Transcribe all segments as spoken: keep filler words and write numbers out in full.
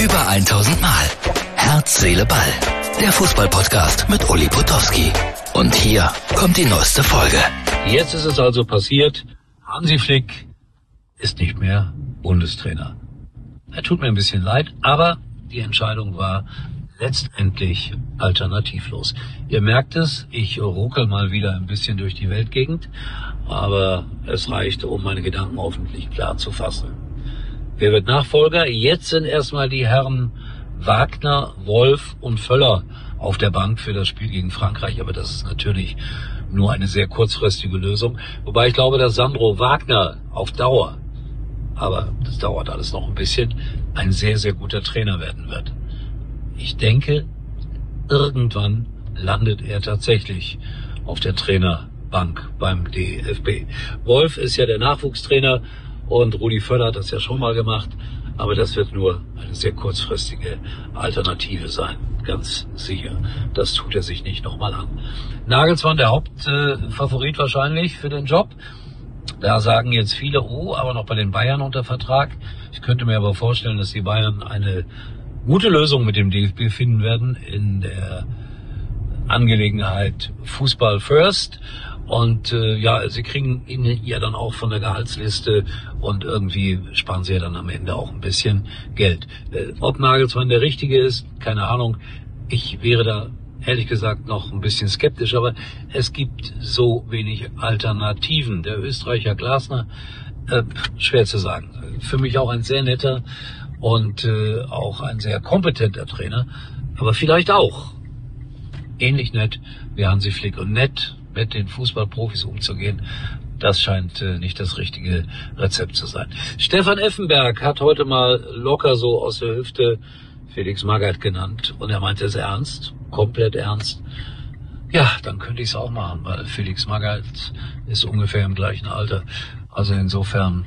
Über tausend Mal. Herz, Seele, Ball. Der Fußballpodcast mit Uli Potowski. Und hier kommt die neueste Folge. Jetzt ist es also passiert. Hansi Flick ist nicht mehr Bundestrainer. Er tut mir ein bisschen leid, aber die Entscheidung war letztendlich alternativlos. Ihr merkt es, ich ruckel mal wieder ein bisschen durch die Weltgegend, aber es reicht, um meine Gedanken hoffentlich klar zu fassen. Wer wird Nachfolger? Jetzt sind erstmal die Herren Wagner, Wolf und Völler auf der Bank für das Spiel gegen Frankreich, aber das ist natürlich nur eine sehr kurzfristige Lösung. Wobei ich glaube, dass Sandro Wagner auf Dauer, aber das dauert alles noch ein bisschen, ein sehr, sehr guter Trainer werden wird. Ich denke, irgendwann landet er tatsächlich auf der Trainerbank beim D F B. Wolf ist ja der Nachwuchstrainer und Rudi Völler hat das ja schon mal gemacht, aber das wird nur eine sehr kurzfristige Alternative sein, ganz sicher. Das tut er sich nicht nochmal an. Nagelsmann, der Hauptfavorit wahrscheinlich für den Job. Da sagen jetzt viele, oh, aber noch bei den Bayern unter Vertrag. Ich könnte mir aber vorstellen, dass die Bayern eine gute Lösung mit dem D F B finden werden in der Angelegenheit Fußball First. Und äh, ja, sie kriegen ihn ja dann auch von der Gehaltsliste und irgendwie sparen sie ja dann am Ende auch ein bisschen Geld. Äh, ob Nagelsmann der Richtige ist, keine Ahnung. Ich wäre da ehrlich gesagt noch ein bisschen skeptisch, aber es gibt so wenig Alternativen. Der Österreicher Glasner, äh, schwer zu sagen. Für mich auch ein sehr netter und äh, auch ein sehr kompetenter Trainer, aber vielleicht auch ähnlich nett wie Hansi Flick. Und nett mit den Fußballprofis umzugehen, das scheint äh, nicht das richtige Rezept zu sein. Stefan Effenberg hat heute mal locker so aus der Hüfte Felix Magath genannt und er meinte es ernst, komplett ernst. Ja, dann könnte ich es auch machen, weil Felix Magath ist ungefähr im gleichen Alter. Also insofern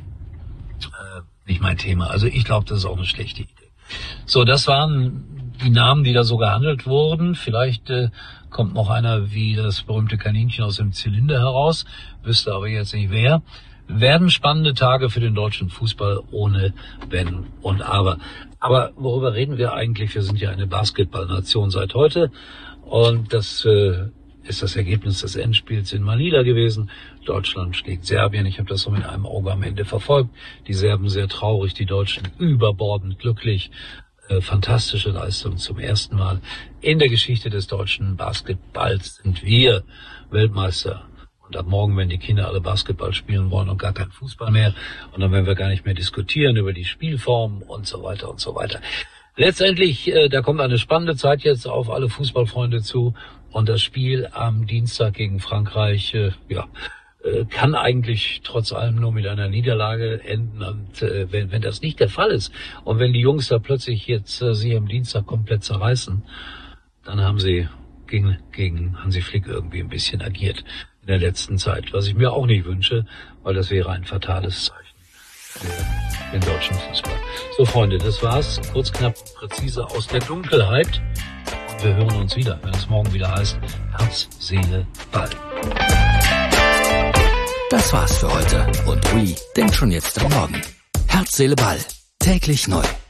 äh, nicht mein Thema. Also ich glaube, das ist auch eine schlechte Idee. So, das waren die Namen, die da so gehandelt wurden. Vielleicht äh, kommt noch einer wie das berühmte Kaninchen aus dem Zylinder heraus, wüsste aber jetzt nicht wer. Werden spannende Tage für den deutschen Fußball ohne Wenn und Aber. Aber worüber reden wir eigentlich? Wir sind ja eine Basketballnation seit heute und das äh, ist das Ergebnis des Endspiels in Manila gewesen. Deutschland schlägt Serbien. Ich habe das so mit einem Auge am Ende verfolgt. Die Serben sehr traurig, die Deutschen überbordend glücklich. Äh, fantastische Leistung zum ersten Mal in der Geschichte des deutschen Basketballs sind wir Weltmeister. Und ab morgen werden die Kinder alle Basketball spielen wollen und gar kein Fußball mehr. Und dann werden wir gar nicht mehr diskutieren über die Spielformen und so weiter und so weiter. Letztendlich, äh, da kommt eine spannende Zeit jetzt auf alle Fußballfreunde zu. Und das Spiel am Dienstag gegen Frankreich, äh, ja, äh, kann eigentlich trotz allem nur mit einer Niederlage enden. Und äh, wenn, wenn das nicht der Fall ist und wenn die Jungs da plötzlich jetzt äh, sich am Dienstag komplett zerreißen, dann haben sie gegen, gegen Hansi Flick irgendwie ein bisschen agiert in der letzten Zeit. Was ich mir auch nicht wünsche, weil das wäre ein fatales Zeichen für den deutschen Fußball. So, Freunde, das war's. Kurz, knapp, präzise aus der Dunkelheit. Und wir hören uns wieder, wenn es morgen wieder heißt Herz, Seele, Ball. Das war's für heute. Und Uli denkt schon jetzt am Morgen. Herz, Seele, Ball. Täglich neu.